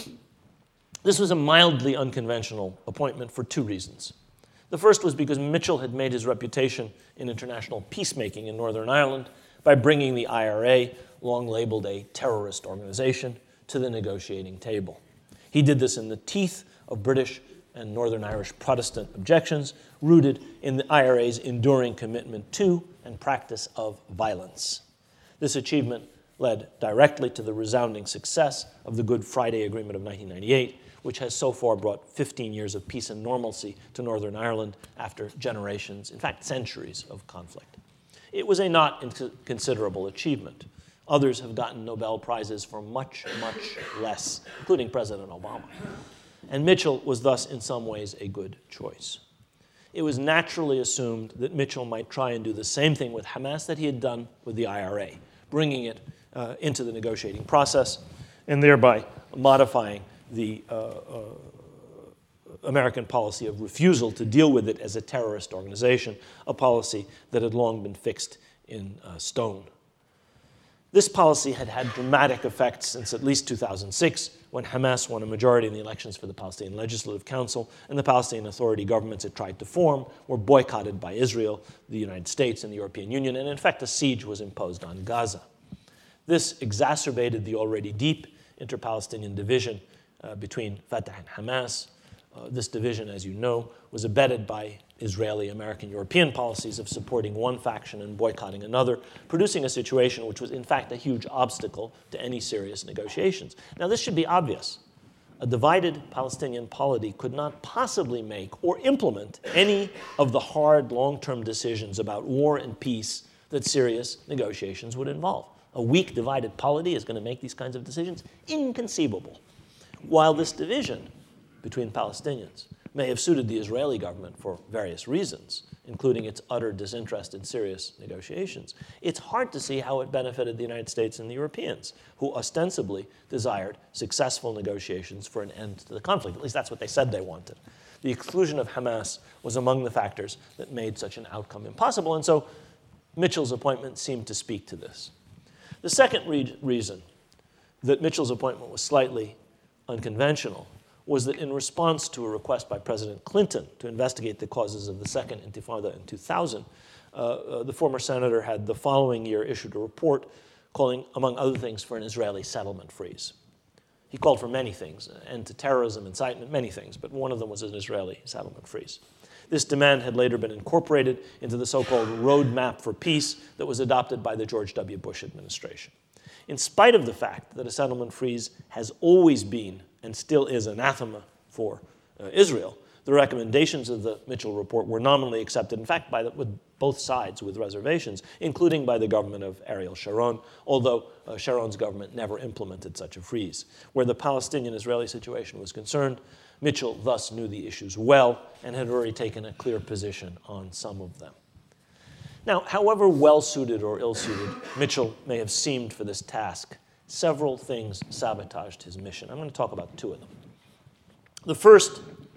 This was a mildly unconventional appointment for two reasons. The first was because Mitchell had made his reputation in international peacemaking in Northern Ireland by bringing the I R A, long labeled a terrorist organization, to the negotiating table. He did this in the teeth of British and Northern Irish Protestant objections, rooted in the I R A's enduring commitment to and practice of violence. This achievement led directly to the resounding success of the Good Friday Agreement of nineteen ninety-eight, which has so far brought fifteen years of peace and normalcy to Northern Ireland after generations, in fact centuries, of conflict. It was a not inconsiderable achievement. Others have gotten Nobel Prizes for much, much less, including President Obama. And Mitchell was thus in some ways a good choice. It was naturally assumed that Mitchell might try and do the same thing with Hamas that he had done with the I R A, bringing it uh, into the negotiating process and thereby modifying the uh, uh, American policy of refusal to deal with it as a terrorist organization, a policy that had long been fixed in uh, stone. This policy had had dramatic effects since at least two thousand six, when Hamas won a majority in the elections for the Palestinian Legislative Council, and the Palestinian Authority governments it tried to form were boycotted by Israel, the United States, and the European Union, and in fact a siege was imposed on Gaza. This exacerbated the already deep inter-Palestinian division uh, between Fatah and Hamas. Uh, this division, as you know, was abetted by Israeli, American, European policies of supporting one faction and boycotting another, producing a situation which was in fact a huge obstacle to any serious negotiations. Now this should be obvious. A divided Palestinian polity could not possibly make or implement any of the hard long-term decisions about war and peace that serious negotiations would involve. A weak divided polity is going to make these kinds of decisions? Inconceivable. While this division between Palestinians may have suited the Israeli government for various reasons, including its utter disinterest in serious negotiations, it's hard to see how it benefited the United States and the Europeans, who ostensibly desired successful negotiations for an end to the conflict. At least that's what they said they wanted. The exclusion of Hamas was among the factors that made such an outcome impossible, and so Mitchell's appointment seemed to speak to this. The second re- reason that Mitchell's appointment was slightly unconventional was that in response to a request by President Clinton to investigate the causes of the Second Intifada in two thousand, uh, uh, the former senator had the following year issued a report calling, among other things, for an Israeli settlement freeze. He called for many things, an end to terrorism, incitement, many things, but one of them was an Israeli settlement freeze. This demand had later been incorporated into the so-called Roadmap for Peace that was adopted by the George W. Bush administration. In spite of the fact that a settlement freeze has always been and still is anathema for uh, Israel, the recommendations of the Mitchell report were nominally accepted, in fact, by the, with both sides with reservations, including by the government of Ariel Sharon, although uh, Sharon's government never implemented such a freeze. Where the Palestinian-Israeli situation was concerned, Mitchell thus knew the issues well and had already taken a clear position on some of them. Now, however well-suited or ill-suited Mitchell may have seemed for this task, several things sabotaged his mission. I'm going to talk about two of them. The first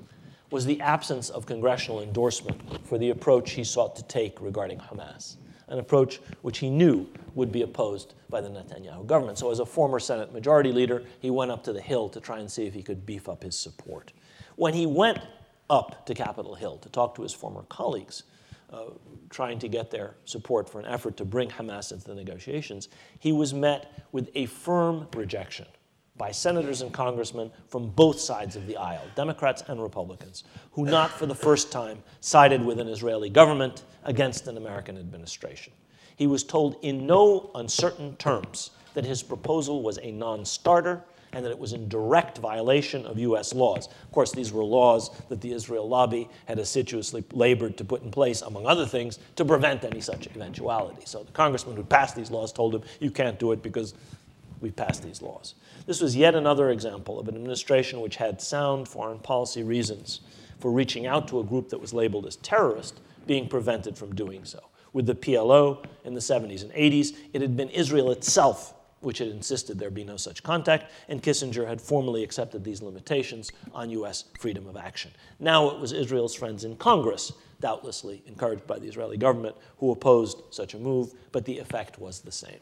was the absence of congressional endorsement for the approach he sought to take regarding Hamas, an approach which he knew would be opposed by the Netanyahu government. So as a former Senate Majority Leader, he went up to the Hill to try and see if he could beef up his support. When he went up to Capitol Hill to talk to his former colleagues, uh, trying to get their support for an effort to bring Hamas into the negotiations, he was met with a firm rejection by senators and congressmen from both sides of the aisle, Democrats and Republicans, who not for the first time sided with an Israeli government against an American administration. He was told in no uncertain terms that his proposal was a non-starter and that it was in direct violation of U S laws. Of course, these were laws that the Israel lobby had assiduously labored to put in place, among other things, to prevent any such eventuality. So the congressman who passed these laws told him, you can't do it because we passed these laws. This was yet another example of an administration which had sound foreign policy reasons for reaching out to a group that was labeled as terrorist, being prevented from doing so. With the P L O in the seventies and eighties, it had been Israel itself which had insisted there be no such contact, and Kissinger had formally accepted these limitations on U S freedom of action. Now it was Israel's friends in Congress, doubtlessly encouraged by the Israeli government, who opposed such a move, but the effect was the same.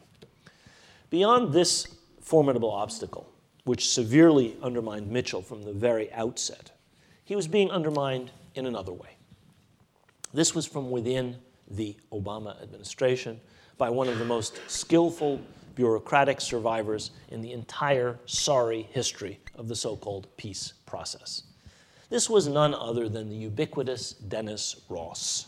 Beyond this formidable obstacle, which severely undermined Mitchell from the very outset, he was being undermined in another way. This was from within the Obama administration by one of the most skillful bureaucratic survivors in the entire sorry history of the so-called peace process. This was none other than the ubiquitous Dennis Ross.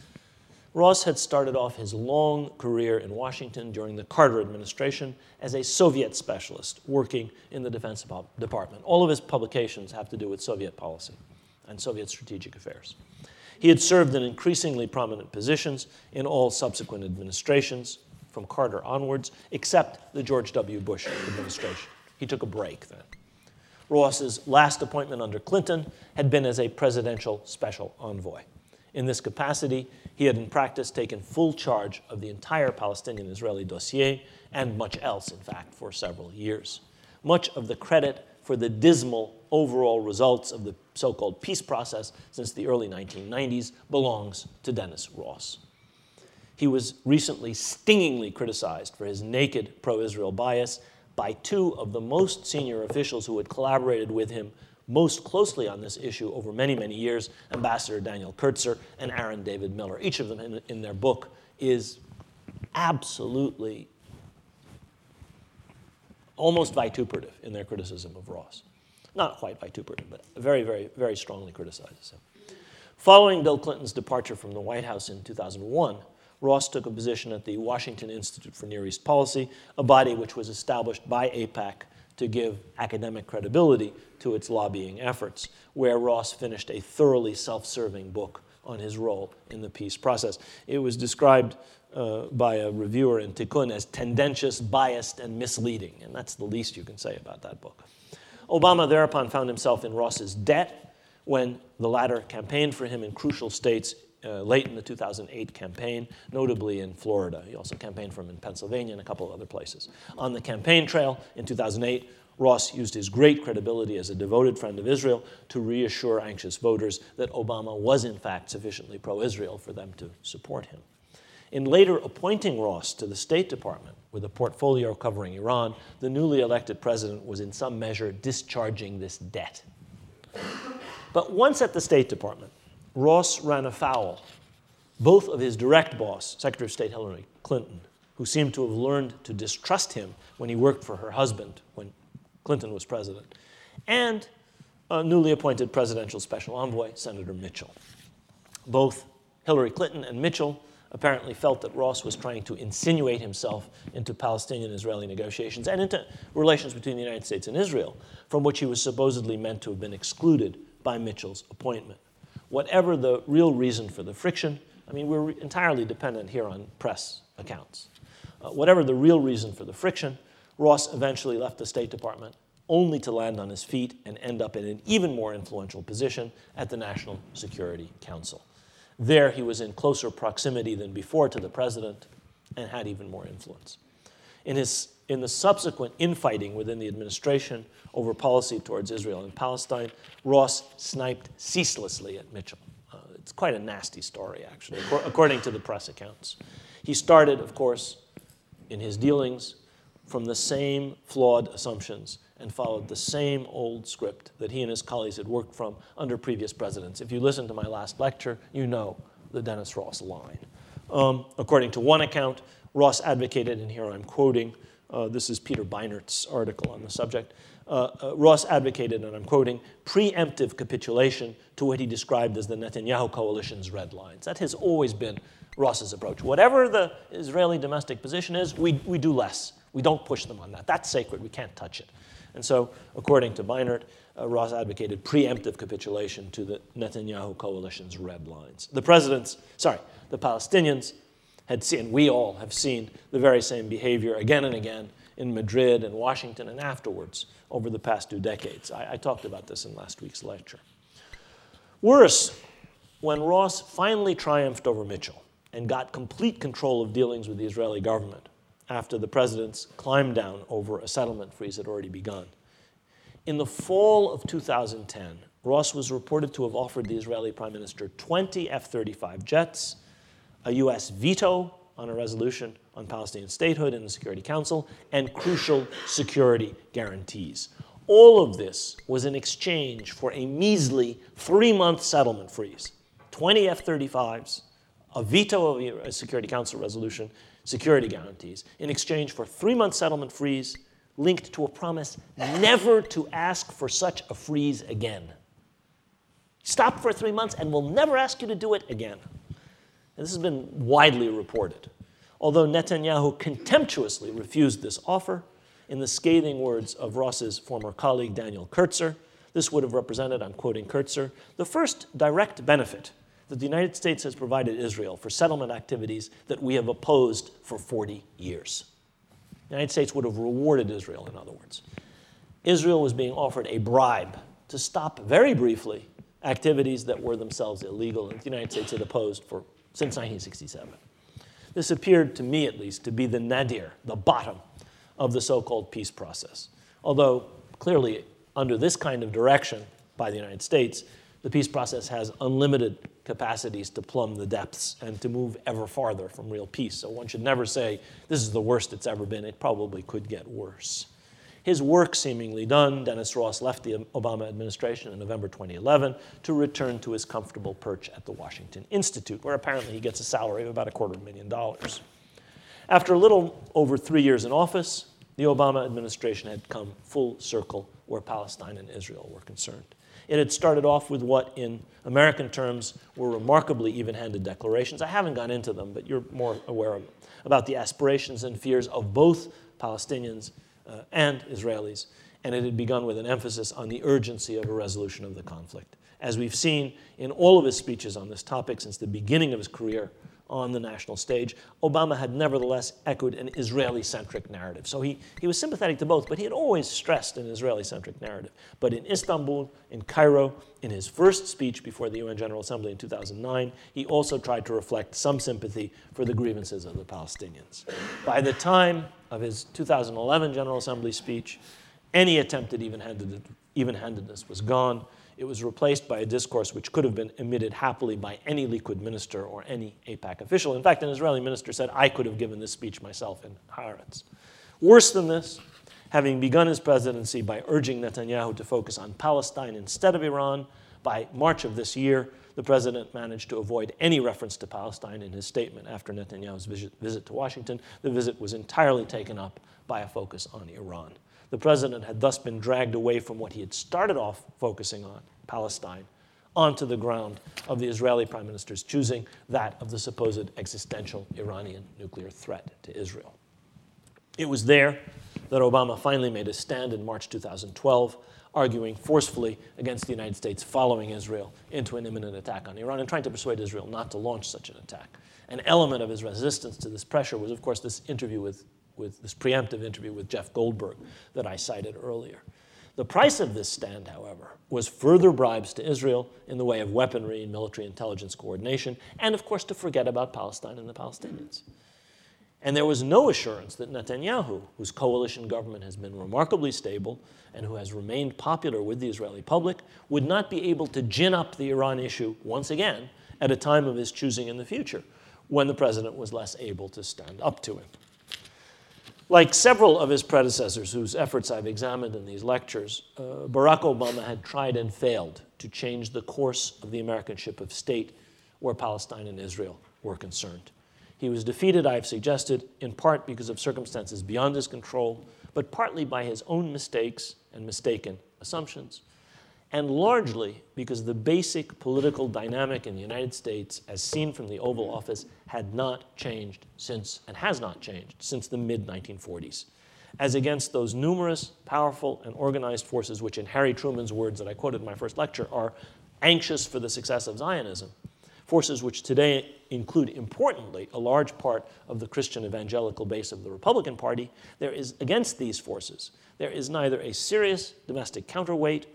Ross had started off his long career in Washington during the Carter administration as a Soviet specialist working in the Defense Department. All of his publications have to do with Soviet policy and Soviet strategic affairs. He had served in increasingly prominent positions in all subsequent administrations, from Carter onwards, except the George W. Bush administration. He took a break then. Ross's last appointment under Clinton had been as a presidential special envoy. In this capacity, he had in practice taken full charge of the entire Palestinian-Israeli dossier and much else, in fact, for several years. Much of the credit for the dismal overall results of the so-called peace process since the early nineteen nineties belongs to Dennis Ross. He was recently stingingly criticized for his naked pro-Israel bias by two of the most senior officials who had collaborated with him most closely on this issue over many, many years, Ambassador Daniel Kurtzer and Aaron David Miller. Each of them in, in their book is absolutely almost vituperative in their criticism of Ross. Not quite vituperative, but very, very, very strongly criticizes him. Following Bill Clinton's departure from the White House in two thousand one, Ross took a position at the Washington Institute for Near East Policy, a body which was established by AIPAC to give academic credibility to its lobbying efforts, where Ross finished a thoroughly self-serving book on his role in the peace process. It was described uh, by a reviewer in Tikkun as tendentious, biased, and misleading, and that's the least you can say about that book. Obama thereupon found himself in Ross's debt when the latter campaigned for him in crucial states uh, late in the two thousand eight campaign, notably in Florida. He also campaigned for him in Pennsylvania and a couple of other places. On the campaign trail in two thousand eight, Ross used his great credibility as a devoted friend of Israel to reassure anxious voters that Obama was in fact sufficiently pro-Israel for them to support him. In later appointing Ross to the State Department with a portfolio covering Iran, the newly elected president was in some measure discharging this debt. But once at the State Department, Ross ran afoul both of his direct boss, Secretary of State Hillary Clinton, who seemed to have learned to distrust him when he worked for her husband when Clinton was president, and a newly appointed presidential special envoy, Senator Mitchell. Both Hillary Clinton and Mitchell apparently felt that Ross was trying to insinuate himself into Palestinian-Israeli negotiations and into relations between the United States and Israel, from which he was supposedly meant to have been excluded by Mitchell's appointment. Whatever the real reason for the friction, I mean, we're entirely dependent here on press accounts. Uh, whatever the real reason for the friction, Ross eventually left the State Department only to land on his feet and end up in an even more influential position at the National Security Council. There, he was in closer proximity than before to the president and had even more influence. In, his, in the subsequent infighting within the administration over policy towards Israel and Palestine, Ross sniped ceaselessly at Mitchell. Uh, it's quite a nasty story, actually, according to the press accounts. He started, of course, in his dealings from the same flawed assumptions and followed the same old script that he and his colleagues had worked from under previous presidents. If you listen to my last lecture, you know the Dennis Ross line. Um, according to one account, Ross advocated, and here I'm quoting, uh, this is Peter Beinert's article on the subject, uh, uh, Ross advocated, and I'm quoting, preemptive capitulation to what he described as the Netanyahu coalition's red lines. That has always been Ross's approach. Whatever the Israeli domestic position is, we, we do less. We don't push them on that. That's sacred. We can't touch it. And so, according to Beinert, uh, Ross advocated preemptive capitulation to the Netanyahu coalition's red lines. The presidents, sorry, the Palestinians had seen, we all have seen the very same behavior again and again in Madrid and Washington and afterwards over the past two decades. I, I talked about this in last week's lecture. Worse, when Ross finally triumphed over Mitchell and got complete control of dealings with the Israeli government after the president's climb down over a settlement freeze had already begun. In the fall of two thousand ten, Ross was reported to have offered the Israeli prime minister twenty F thirty-five jets, a U S veto on a resolution on Palestinian statehood in the Security Council, and crucial security guarantees. All of this was in exchange for a measly three-month settlement freeze, twenty F thirty-fives, a veto of a Security Council resolution, security guarantees, in exchange for three-month settlement freeze linked to a promise never to ask for such a freeze again. Stop for three months and we'll never ask you to do it again. And this has been widely reported. Although Netanyahu contemptuously refused this offer, in the scathing words of Ross's former colleague Daniel Kurtzer, this would have represented, I'm quoting Kurtzer, the first direct benefit that the United States has provided Israel for settlement activities that we have opposed for forty years. The United States would have rewarded Israel, in other words. Israel was being offered a bribe to stop, very briefly, activities that were themselves illegal and the United States had opposed for, since nineteen sixty-seven. This appeared, to me at least, to be the nadir, the bottom of the so-called peace process. Although, clearly, under this kind of direction by the United States, the peace process has unlimited capacities to plumb the depths and to move ever farther from real peace. So one should never say, this is the worst it's ever been. It probably could get worse. His work seemingly done, Dennis Ross left the Obama administration in November twenty eleven to return to his comfortable perch at the Washington Institute, where apparently he gets a salary of about a quarter million dollars. After a little over three years in office, the Obama administration had come full circle where Palestine and Israel were concerned. It had started off with what, in American terms, were remarkably even-handed declarations. I haven't gone into them, but you're more aware of them, about the aspirations and fears of both Palestinians uh, and Israelis, and it had begun with an emphasis on the urgency of a resolution of the conflict. As we've seen in all of his speeches on this topic since the beginning of his career on the national stage, Obama had nevertheless echoed an Israeli-centric narrative. So he, he was sympathetic to both, but he had always stressed an Israeli-centric narrative. But in Istanbul, in Cairo, in his first speech before the U N General Assembly in two thousand nine, he also tried to reflect some sympathy for the grievances of the Palestinians. By the time of his two thousand eleven General Assembly speech, any attempt at even-handed, even-handedness was gone. It was replaced by a discourse which could have been emitted happily by any Likud minister or any AIPAC official. In fact, an Israeli minister said, I could have given this speech myself in Haaretz. Worse than this, having begun his presidency by urging Netanyahu to focus on Palestine instead of Iran, by March of this year, the president managed to avoid any reference to Palestine in his statement after Netanyahu's visit, visit to Washington. The visit was entirely taken up by a focus on Iran. The president had thus been dragged away from what he had started off focusing on, Palestine, onto the ground of the Israeli prime minister's choosing, that of the supposed existential Iranian nuclear threat to Israel. It was there that Obama finally made a stand in March two thousand twelve, arguing forcefully against the United States following Israel into an imminent attack on Iran and trying to persuade Israel not to launch such an attack. An element of his resistance to this pressure was, of course, this interview with with this preemptive interview with Jeff Goldberg that I cited earlier. The price of this stand, however, was further bribes to Israel in the way of weaponry and military intelligence coordination, and of course to forget about Palestine and the Palestinians. And there was no assurance that Netanyahu, whose coalition government has been remarkably stable and who has remained popular with the Israeli public, would not be able to gin up the Iran issue once again at a time of his choosing in the future, when the president was less able to stand up to him. Like several of his predecessors whose efforts I've examined in these lectures, uh, Barack Obama had tried and failed to change the course of the American ship of state where Palestine and Israel were concerned. He was defeated, I've suggested, in part because of circumstances beyond his control, but partly by his own mistakes and mistaken assumptions, and largely because the basic political dynamic in the United States, as seen from the Oval Office, had not changed since, and has not changed, since the mid nineteen forties. As against those numerous, powerful, and organized forces which, in Harry Truman's words that I quoted in my first lecture, are anxious for the success of Zionism, forces which today include, importantly, a large part of the Christian evangelical base of the Republican Party, there is, against these forces, there is neither a serious domestic counterweight,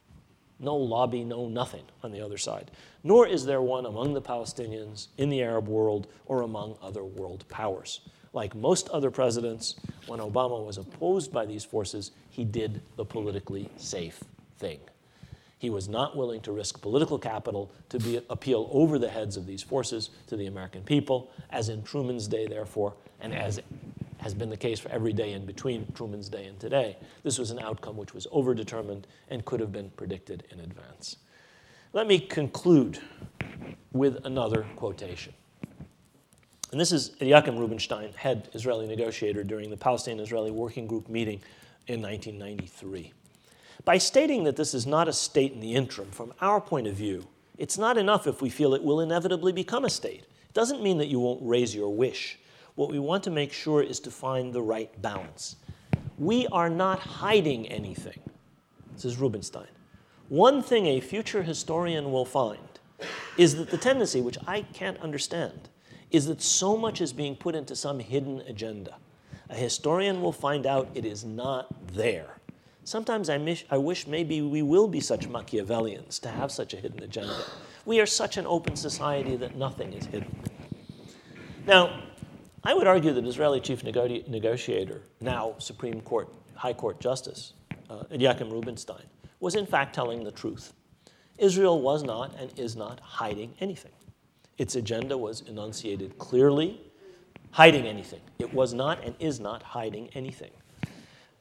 no lobby, no nothing on the other side, nor is there one among the Palestinians, in the Arab world, or among other world powers. Like most other presidents, when Obama was opposed by these forces, he did the politically safe thing. He was not willing to risk political capital to be, appeal over the heads of these forces to the American people, as in Truman's day, therefore, and as has been the case for every day in between Truman's day and today. This was an outcome which was overdetermined and could have been predicted in advance. Let me conclude with another quotation. And this is Eliakim Rubinstein, head Israeli negotiator during the Palestine-Israeli Working Group meeting in nineteen ninety-three. By stating that this is not a state in the interim, from our point of view, it's not enough if we feel it will inevitably become a state. It doesn't mean that you won't raise your wish. What we want to make sure is to find the right balance. We are not hiding anything. This is Rubinstein. One thing a future historian will find is that the tendency, which I can't understand, is that so much is being put into some hidden agenda. A historian will find out it is not there. Sometimes I, miss, I wish maybe we will be such Machiavellians to have such a hidden agenda. We are such an open society that nothing is hidden. Now, I would argue that Israeli chief nego- negotiator, now Supreme Court, High Court Justice, uh, Eliakim Rubinstein, was in fact telling the truth. Israel was not and is not hiding anything. Its agenda was enunciated clearly. Hiding anything. It was not and is not hiding anything.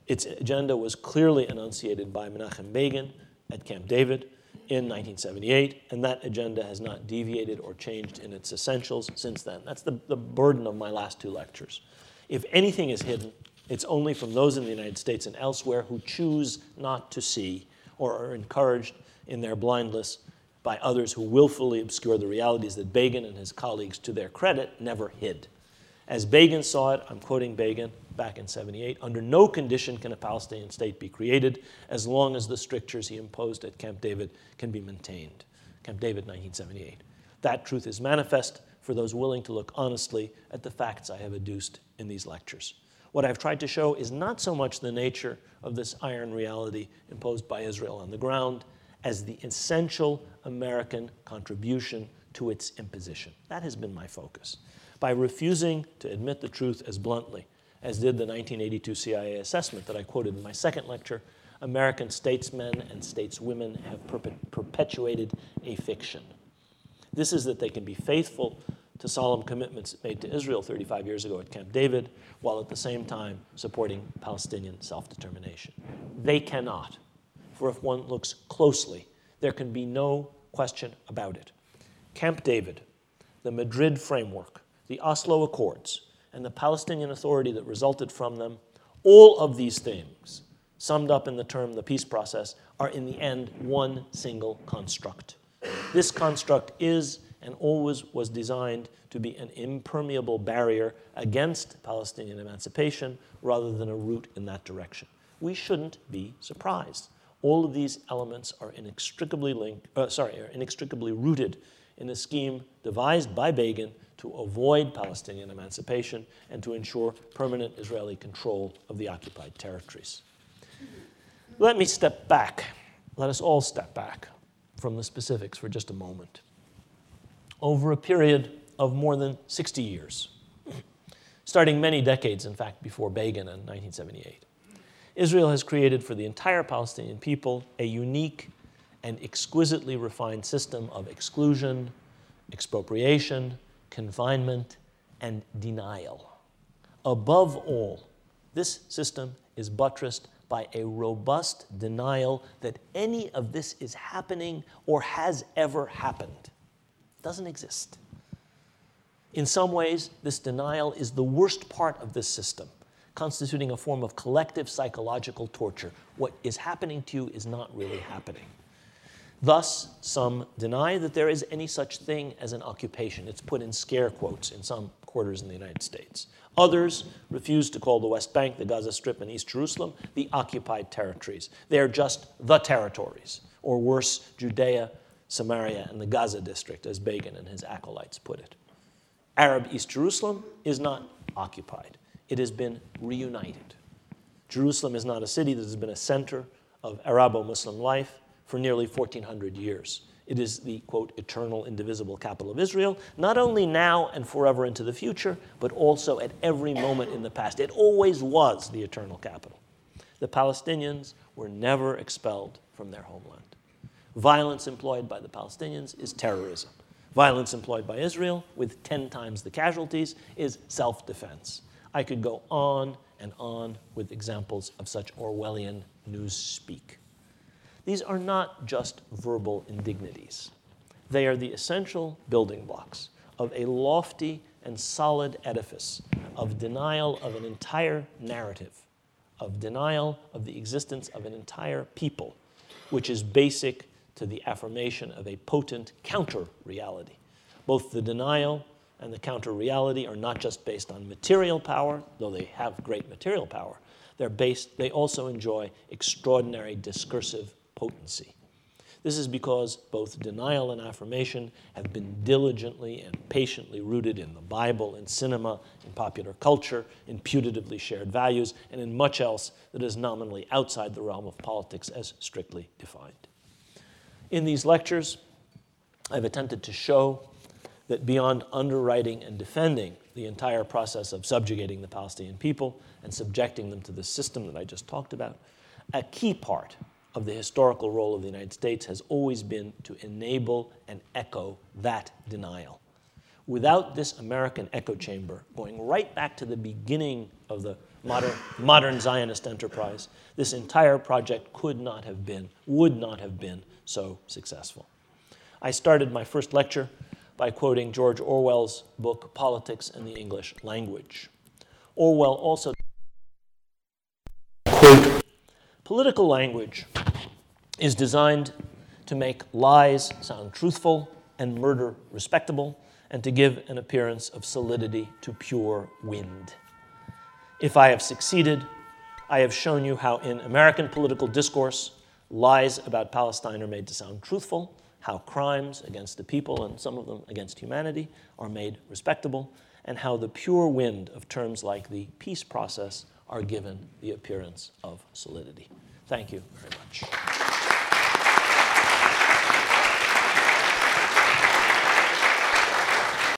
Its agenda was clearly enunciated by Menachem Begin at Camp David in nineteen seventy-eight, and that agenda has not deviated or changed in its essentials since then. That's the, the burden of my last two lectures. If anything is hidden, it's only from those in the United States and elsewhere who choose not to see or are encouraged in their blindness by others who willfully obscure the realities that Begin and his colleagues, to their credit, never hid. As Begin saw it, I'm quoting Begin back in seventy-eight, under no condition can a Palestinian state be created as long as the strictures he imposed at Camp David can be maintained. Camp David, nineteen seventy-eight. That truth is manifest for those willing to look honestly at the facts I have adduced in these lectures. What I've tried to show is not so much the nature of this iron reality imposed by Israel on the ground as the essential American contribution to its imposition. That has been my focus. By refusing to admit the truth as bluntly as did the nineteen eighty-two C I A assessment that I quoted in my second lecture, American statesmen and stateswomen have perpe- perpetuated a fiction. This is that they can be faithful to solemn commitments made to Israel thirty-five years ago at Camp David, while at the same time supporting Palestinian self-determination. They cannot, for if one looks closely, there can be no question about it. Camp David, the Madrid Framework, the Oslo Accords, and the Palestinian Authority that resulted from them, all of these things, summed up in the term the peace process, are in the end one single construct. This construct is and always was designed to be an impermeable barrier against Palestinian emancipation rather than a route in that direction. We shouldn't be surprised. All of these elements are inextricably linked, uh, sorry, are inextricably rooted in a scheme devised by Begin to avoid Palestinian emancipation and to ensure permanent Israeli control of the occupied territories. Let me step back. Let us all step back from the specifics for just a moment. Over a period of more than sixty years, starting many decades, in fact, before Begin in nineteen seventy-eight, Israel has created for the entire Palestinian people a unique and exquisitely refined system of exclusion, expropriation, confinement, and denial. Above all, this system is buttressed by a robust denial that any of this is happening or has ever happened. It doesn't exist. In some ways, this denial is the worst part of this system, constituting a form of collective psychological torture. What is happening to you is not really happening. Thus, some deny that there is any such thing as an occupation. It's put in scare quotes in some quarters in the United States. Others refuse to call the West Bank, the Gaza Strip, and East Jerusalem the occupied territories. They are just the territories, or worse, Judea, Samaria, and the Gaza district, as Begin and his acolytes put it. Arab East Jerusalem is not occupied. It has been reunited. Jerusalem is not a city that has been a center of Arabo-Muslim life for nearly fourteen hundred years. It is the, quote, eternal, indivisible capital of Israel, not only now and forever into the future, but also at every moment in the past. It always was the eternal capital. The Palestinians were never expelled from their homeland. Violence employed by the Palestinians is terrorism. Violence employed by Israel, with ten times the casualties, is self-defense. I could go on and on with examples of such Orwellian news-speak. These are not just verbal indignities. They are the essential building blocks of a lofty and solid edifice of denial of an entire narrative, of denial of the existence of an entire people, which is basic to the affirmation of a potent counter-reality. Both the denial and the counter-reality are not just based on material power, though they have great material power. They're based, they also enjoy extraordinary discursive potency. This is because both denial and affirmation have been diligently and patiently rooted in the Bible, in cinema, in popular culture, in putatively shared values, and in much else that is nominally outside the realm of politics as strictly defined. In these lectures, I've attempted to show that beyond underwriting and defending the entire process of subjugating the Palestinian people and subjecting them to the system that I just talked about, a key part of the historical role of the United States has always been to enable and echo that denial. Without this American echo chamber, going right back to the beginning of the modern, modern Zionist enterprise, this entire project could not have been, would not have been so successful. I started my first lecture by quoting George Orwell's book, Politics and the English Language. Orwell also quote, "Political language is designed to make lies sound truthful and murder respectable, and to give an appearance of solidity to pure wind. If I have succeeded, I have shown you how in American political discourse, lies about Palestine are made to sound truthful, how crimes against the people, and some of them against humanity, are made respectable, and how the pure wind of terms like the peace process are given the appearance of solidity." Thank you very much.